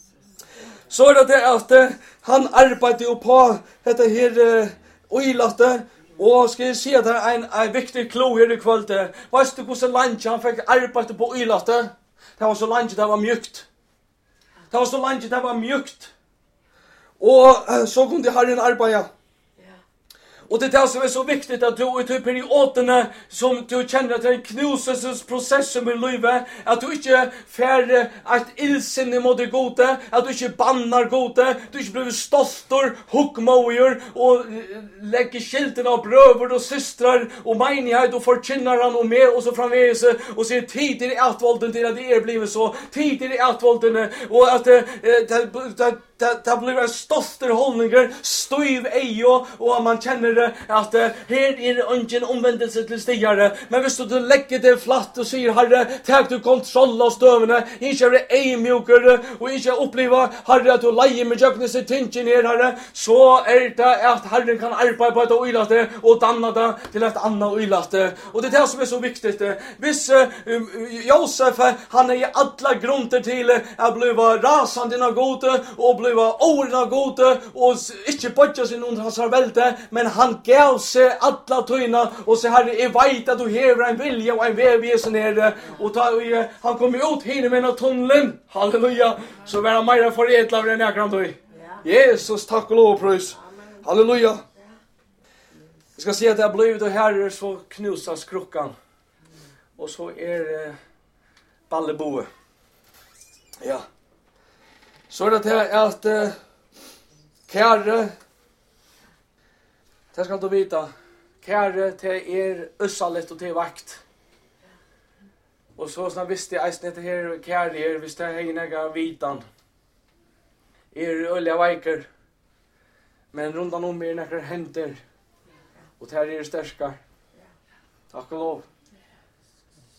Speaker 2: Så är det att uh, han arbetade på detta här uh, oilatte, och ska jag se där en, en viktig klo här i kväll. Vet du hur länge han fick arbeta på oilatte? Det var så länge det var mjukt. Det var så länge det var mjukt. Och uh, så kunde Herren arbeta. Och det är som är så viktigt att du i typ perioderna som du känner att det är en knuselsprocess som är livet, att du inte fär ett ilsinne mot det gode, att du inte bannar gode, du inte blir stoltor, huckmojor och lägger skilten av bröver och systrar och menighet och förkynnar han och mer och så framvägs och ser tid i ätvålden till att det är blivit så, tid i ätvålden och att det, det, det Det, det blir en stolter hållningar, stöv ejo, och man känner att uh, här är ingen omvändelse till stigare. Men hvis du lägger det flatt och säger Herre, tag du kontroll av stövene, inte är det ejmjukare och inte uppleva Herre att du lejer med jökne sig tingen her Herre, så är det att Herren kan arbeta på ett oilatte och danna det till ett annat oilatte. Och det är det som är så viktigt. Hvis uh, Josef, han är i alla grunder till att bli rasande av gode och bli var orna gode och inte bodja sin under hans välte, men han gav sig alla tyna och så Herre, jag vet att du hever en vilja och en vävjesen här, och ta, och han kom ut henne med en tunneln, halleluja, så var han mer förädlad av den här grann. Jesus, tack och lov och pröjs, halleluja. Jag ska säga att det har blivit och Herre så knusas krockan, och så är eh, balleboe. Ja. Så är det att uh, kære, det skal du vita, kære til er øssalet og til vakt. Og så sånn visste jeg eisen etter her kære er, hvis det er hegge vitan, er ølja veiker, men rundan om er nekker henter, og til er sterskar. Takk og lov.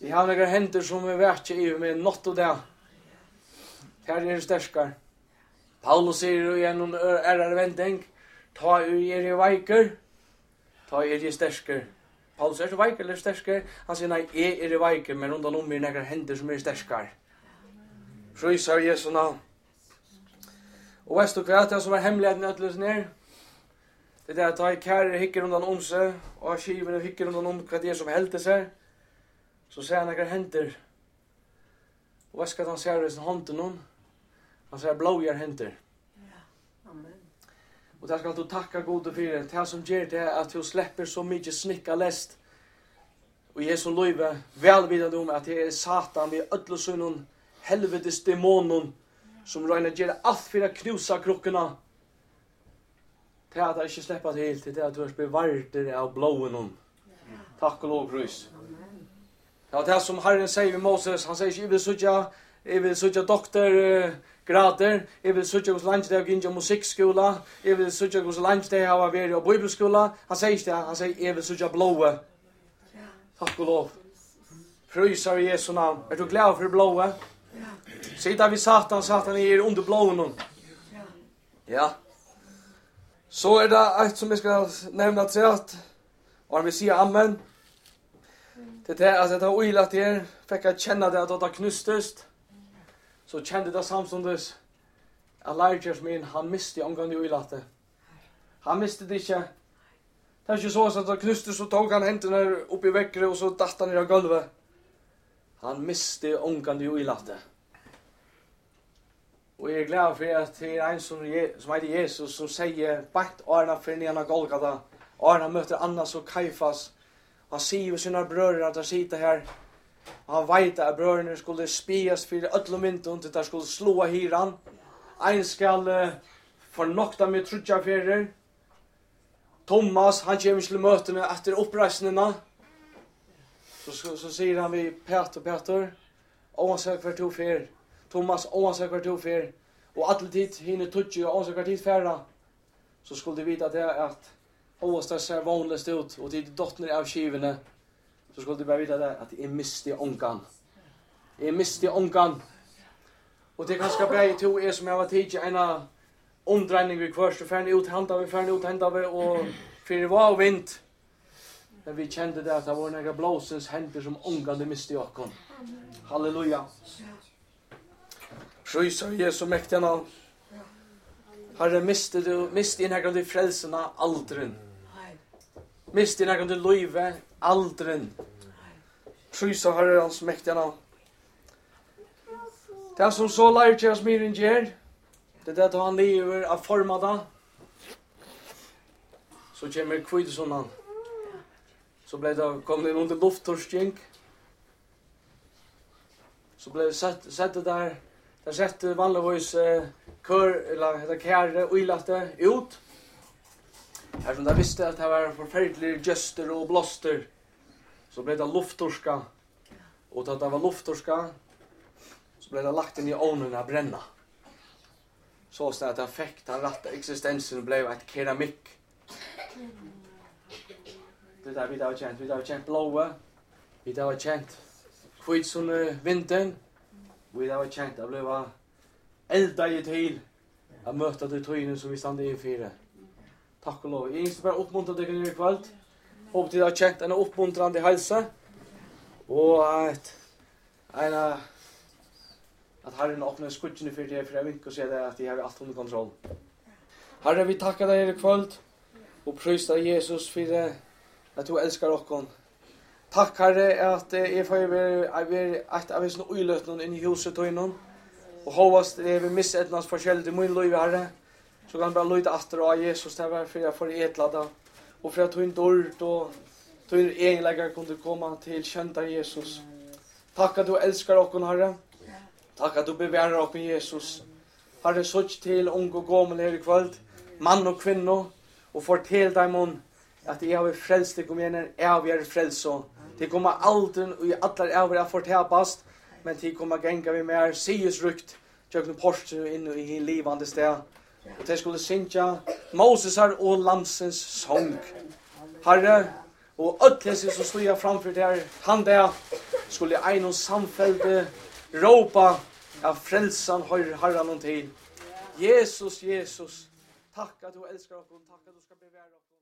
Speaker 2: Vi har några händer som är värt i med något och det. Här är det stärskar. Paulus säger i en ärare vändning, ta er i veiker, ta er i stärskar. Paulus är så veiker eller stärskar? Han säger nej, jag är i veiker, men undan om er några händer som är stärskar. Frysar Jesu namn. Och vet du vad det som var hemligheten att lösa ner? Det är att ta i kärre hickar undan om sig, och skiven hickar undan om vad det är som hälte sig. Så ser han några händer. Och vad ska han säga i sin hand till någon? Han säger blåjar händer.
Speaker 3: Ja. Amen.
Speaker 2: Och där ska du tacka gode för det. Det som ger det att du släpper så mycket snicka läst. Och Jesu löjve välvidande om att det är Satan vid ödlosunnen helvetes demonen som röjnar ger allt för att knusa krockorna. Det är att jag inte släpper helt. Det är att du har bevarter av blåen. Tack och lov, Krus. Ja, det som Herren säger vid Moses, han säger, jag vill söka, jag vill söka doktorgrader, jag vill söka hos landet av Ginja musikskola, jag vill söka hos landet av Averia och bibelskola. Han säger det, han säger, jag vill söka blåa. Tack och lov. Frysar i Jesu namn. Är du glad för blåa? Sitta vid Satan, Satan är under blåen. Ja. Så är det ett som jag ska nämna till att, och han vill säga amen. Det är att det har oilat er, fick jag känna det att det knustest. Så kände det samstundes att Elijah min, han miste omgående oilat det. Han miste det inte. Det är inte så att det knustest så tog han händerna upp i väckre och så datt han ner av gulvet. Han miste omgående oilat det. Och jag är glad för att det är en som, som heter Jesus som säger bakt Arna för nena Golgata. Arna möter Annas och Kaifas. Han säger ju sina bröder att han sitter här. Han vet att bröderna skulle spias för ödlo mynton till att de skulle slå hyran. En skal uh, förnokta med trutjaferer. Thomas, han kommer till mötena efter uppreisningarna. Så, så, så säger han vid Peter, Peter. Oansök för to fer. Thomas, oansök för to fer. Och alltid hinner tutsi och oansök för tid färra. Så skulle de veta det att Åstar ser vanligast ut och till dottner av skivene så skulle du bara veta det att det är mistig ångan. Det är mistig ångan. Och det kanske blir to er som jag var tidigare en omdrejning vid kvörst och färdig ut handa vi färdig ut handa vi och för det var vind. Men vi kände det att det var några blåsens händer som ångan det mistig åkon. Halleluja. Pröjsar Jesu mäktiga namn. Herre, miste du, miste innhägrande i frälserna aldren. Miste innhägrande i löjve aldren. Prysa Herre hans mäktiga namn. Det som så lär till oss mer än ger, det är det han lever av formada. Så kommer kvidsonan. Så blev det, kom det under lufttorskjink. Så blev det sett, sett det där. Där sätter vanligtvis eh, kör eller heter kärre och ilatte ut. Här som där visste att det var förfärliga gester och blåster. Så blev det lufttorska. Och att det var lufttorska så blev det lagt in i ovnen att bränna. Så att det fick den rätta existensen blev ett keramik. Det där vi har känt, vi har känt blåa. Vi har känt kvitson vintern. Vi har känt att blev elda i till att möta det tøyene som vi stande i fyra. Tack och lov. Jag önskar bara uppmuntra dig i kväll. Hoppas att du har känt en uppmuntrande hälsa. Och att en att Herren öppnar skutchen för dig för jag vill och säga det att de har allt under kontroll. Herre, vi tackar dig i kväll och prisar Jesus för att du älskar oss. Tack Herre att jag får vara att av oss uilötnon in i huset och innan. Och hovast det vi missar etnans forskjellig til min liv Herre. Så kan bara lyda atter av Jesus det var för jag får etlada. Och för att du inte dårt och du egentligen kunde komma till kända Jesus. Tack att du älskar oss Herre. Tack att du bevarar oss Jesus. Herre, såg till ung och gammal här i kväll. Man och kvinna. Och fortell dem om att jag har frälst dig om igen. Jag har frälst så. Det kommer aldrig och i alla över att fortäpast. Men det kommer gänga vi mer siesrukt. Tjökna porster in i livande sted. Och det skulle synja Moses och Lamsens sång. Herre, och ödlesen som stod jag framför där. Han där. skulle ein og samfelde ropa av frelsan høyr Herren til. Jesus, Jesus, takk at du elskar oss, takk at du skal bevare oss.